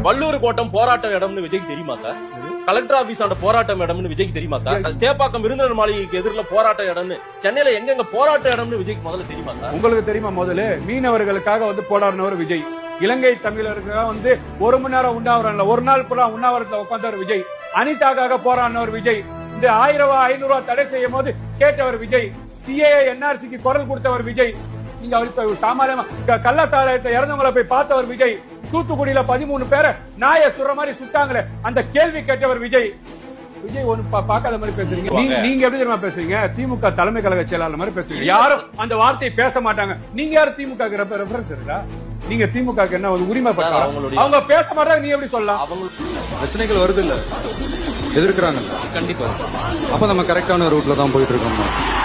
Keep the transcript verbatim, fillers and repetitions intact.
வள்ளூர் கோட்டம் போராட்ட இடம்னு விஜய்க்கு தெரியுமா சார்? கலெக்டர் ஆபீஸ் ஆண்ட போராட்டம் இடம்னு விஜய்க்கு தெரியுமா சார்? சேப்பாக்கம் விருந்தினர் மாளிகைக்கு எதிரில போராட்ட இடம்னு சென்னையில எங்கெங்க போராட்ட இடம்னு விஜய்க்கு முதல்ல தெரியுமா சார்? உங்களுக்கு தெரியுமா? முதல்ல மீனவர்களுக்காக வந்து போராடினவர் விஜய். இலங்கை தமிழர்களுக்காக வந்து ஒரு மணி நேரம் உண்ணாவிரம்ல ஒரு நாள் பூரா உண்ணாவிரத்துல உட்கார்ந்தவர் விஜய். அனிதாக்காக போராடினவர் விஜய். இந்த ஆயிரம் ரூபாய் ஐநூறு ரூபாய் தடை செய்யும் போது கேட்டவர் விஜய். சிஏ என்ஆர்சிக்கு குரல் கொடுத்தவர் விஜய். நீங்க அவருக்கு சாமானியமா கள்ள சாராயத்தை இறந்தவங்களை போய் பார்த்தவர் விஜய். தூத்துக்குடியில பதிமூணு பேரை நாய சுடுற மாதிரி சுட்டாங்களே அந்த கேள்வி கேட்டவர் விஜய். விஜய் ஒண்ணு பாக்காத மாதிரி பேசுறீங்க. நீங்க எப்படி தெரியுமா பேசுறீங்க? திமுக தலைமை கழக செயலாளர் மாதிரி பேசுறீங்க. யாரும் அந்த வார்த்தையை பேச மாட்டாங்க. நீங்க யாரும் திமுக ரெஃபரன்ஸ் இருக்கா? நீங்க திமுக என்ன உரிமை பண்றாங்க? அவங்க பேச மாட்டாங்க. நீ எப்படி சொல்லலாம்? பிரச்சனைகள் வருது இல்ல, எதிர்க்கிறாங்க கண்டிப்பா. அப்ப நம்ம கரெக்டான ரூட்ல தான் போயிட்டு இருக்கோம்.